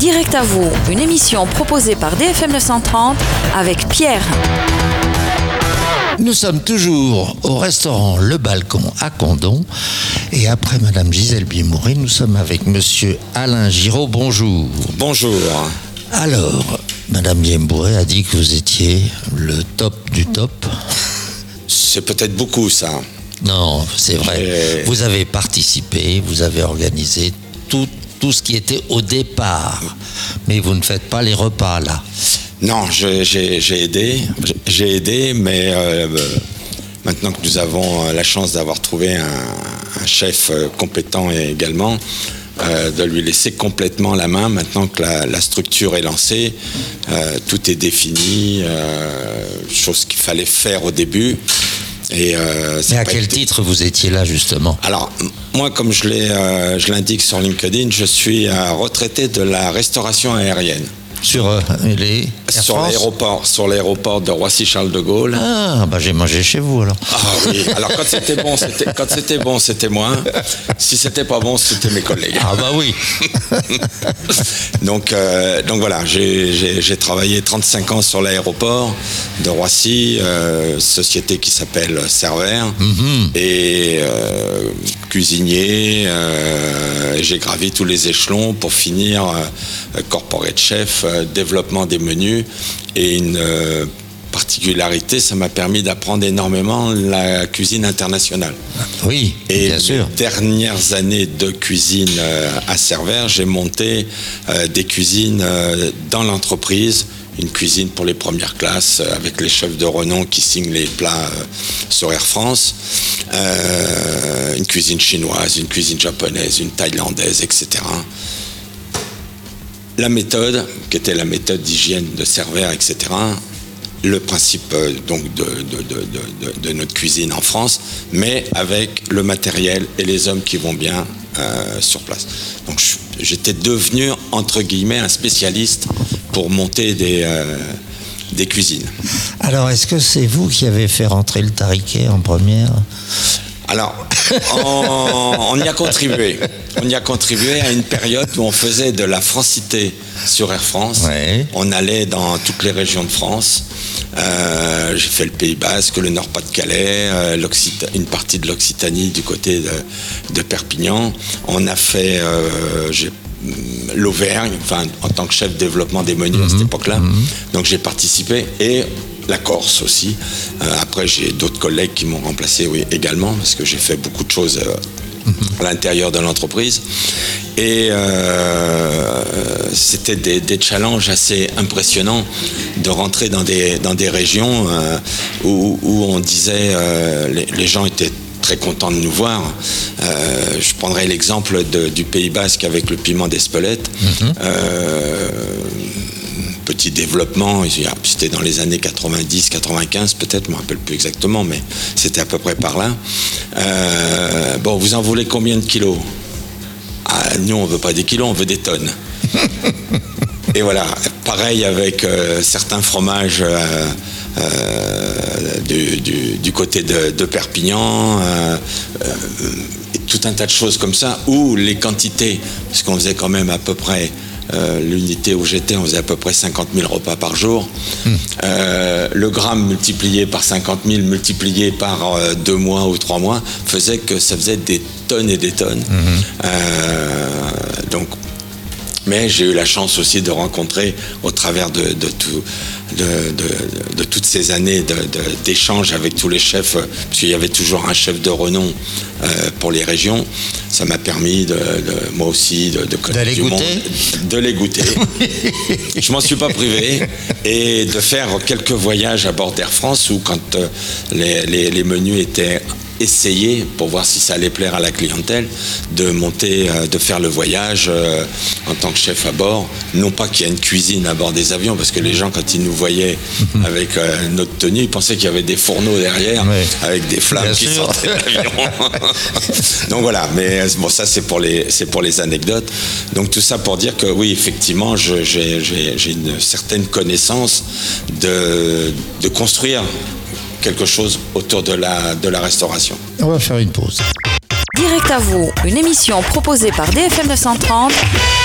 Direct à vous, une émission proposée par DFM 930 avec Pierre. Nous sommes toujours au restaurant Le Balcon à Condom et après Madame Gisèle Bimouri, nous sommes avec Monsieur Alain Giraud. Bonjour. Bonjour. Alors, Madame Bimouri a dit que vous étiez le top du top. C'est peut-être beaucoup ça. Non, c'est vrai. Vous avez participé, vous avez organisé tout ce qui était au départ. Mais vous ne faites pas les repas là. Non, j'ai aidé, mais maintenant que nous avons la chance d'avoir trouvé un chef compétent également, de lui laisser complètement la main, maintenant que la structure est lancée, tout est défini, chose qu'il fallait faire au début. Et à quel titre vous étiez là justement ? Alors, moi, comme je l'indique sur LinkedIn, je suis retraité de la restauration aérienne. Sur l'aéroport de Roissy-Charles de Gaulle. Ah, bah j'ai mangé chez vous alors. Ah oui, alors quand c'était bon, c'était moi. Si c'était pas bon, c'était mes collègues. Ah bah oui. Donc voilà, j'ai travaillé 35 ans sur l'aéroport de Roissy, société qui s'appelle Server, et cuisinier. J'ai gravi tous les échelons pour finir corporate chef, développement des menus, et une particularité, ça m'a permis d'apprendre énormément la cuisine internationale. Oui, et bien sûr. Les dernières années de cuisine à Server, j'ai monté des cuisines dans l'entreprise, une cuisine pour les premières classes avec les chefs de renom qui signent les plats sur Air France, une cuisine chinoise, une cuisine japonaise, une thaïlandaise, etc. La méthode, qui était la méthode d'hygiène de Server, etc., le principe donc de notre cuisine en France, mais avec le matériel et les hommes qui vont bien sur place. Donc j'étais devenu, entre guillemets, un spécialiste pour monter des cuisines. Alors, est-ce que c'est vous qui avez fait rentrer le tariquet en première ? Alors, on y a contribué. On y a contribué à une période où on faisait de la francité sur Air France. Ouais. On allait dans toutes les régions de France. J'ai fait le Pays Basque, le Nord-Pas-de-Calais, une partie de l'Occitanie du côté de Perpignan. On a fait l'Auvergne, enfin, en tant que chef de développement des menus à cette époque-là. Donc j'ai participé, et la Corse aussi. Après, j'ai d'autres collègues qui m'ont remplacé, oui, également, parce que j'ai fait beaucoup de choses à l'intérieur de l'entreprise. Et c'était des challenges assez impressionnants de rentrer dans des régions où on disait, les gens étaient très contents de nous voir. Je prendrai l'exemple du Pays Basque avec le piment d'Espelette. Petit développement, c'était dans les années 90, 95 peut-être, je ne me rappelle plus exactement, mais c'était à peu près par là. Bon, vous en voulez combien de kilos ? Nous, on ne veut pas des kilos, on veut des tonnes. Et voilà, pareil avec certains fromages du côté de Perpignan, et tout un tas de choses comme ça, où les quantités, parce qu'on faisait quand même à peu près, l'unité où j'étais, on faisait à peu près 50 000 repas par jour. Le gramme multiplié par 50 000, multiplié par 2 mois ou 3 mois, faisait que ça faisait des tonnes et des tonnes. Donc, mais j'ai eu la chance aussi de rencontrer, au travers de toutes ces années d'échanges avec tous les chefs, parce qu'il y avait toujours un chef de renom pour les régions, ça m'a permis moi aussi de connaître du monde, de les goûter. Je m'en suis pas privé, et de faire quelques voyages à bord d'Air France où, quand les menus étaient essayés pour voir si ça allait plaire à la clientèle, de faire le voyage en tant que chef à bord. Non pas qu'il y ait une cuisine à bord des avions, parce que les gens, quand ils nous voyaient avec notre tenue, ils pensaient qu'il y avait des fourneaux derrière, avec des flammes qui sortaient de l'avion. Donc voilà, mais bon, ça c'est pour les anecdotes. Donc tout ça pour dire que oui, effectivement, j'ai une certaine connaissance de construire quelque chose autour de la restauration. On va faire une pause. Direct à vous, une émission proposée par DFM 930